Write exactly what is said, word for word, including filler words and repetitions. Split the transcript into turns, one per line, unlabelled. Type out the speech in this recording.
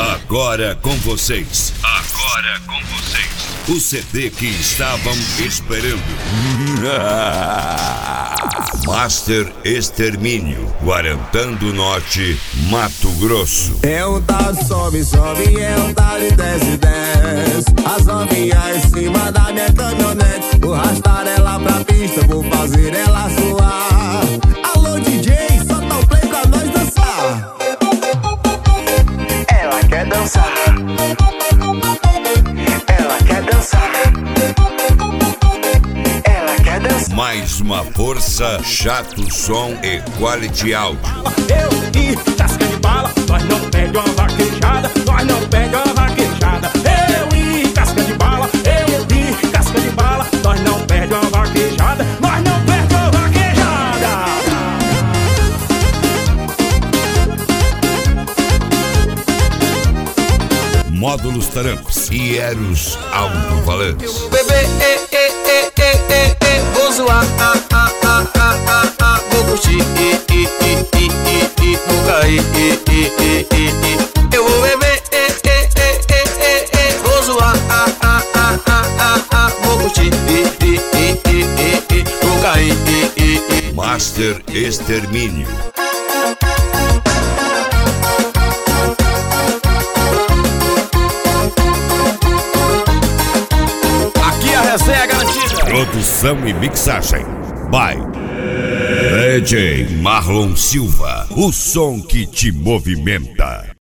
Agora com vocês. Agora com vocês. O C D que estavam esperando. Master Extermínio, Guarantã do Norte, Mato Grosso.
É um tal de sobe, sobe, é um tal de desce, desce. As novinhas em cima da minha caminhonete. Vou arrastar ela pra pista, vou fazer ela suar. Alô D J, solta o play pra nós dançar. Ela quer dançar. Ela quer dançar. Ela quer dançar.
Mais uma força, chato som e quality áudio.
Eu e casca de bala, nós não perde uma vaquejada, nós não perde uma vaquejada. Eu e casca de bala, eu e casca de bala, nós não perde uma vaquejada, nós não perde uma vaquejada.
Módulos Tarancos e Eros Alto-Falantes.
Bebê, e, e, e, e, e, e, vou zoar, ah, ah, ah, ah, ah, ah, vou curtir, e, e, e, e, e, e, vou cair, e, e, e, e, e, eu vou beber, e, e, e, e, e, e, vou zoar, ah, ah, ah, ah, ah, ah, vou curtir, e, e, e, e, e, e, vou cair, e, e, e.
Master Extermínio.
Essa é a garantida.
Produção e mixagem by D J Marlon Silva. O som que te movimenta.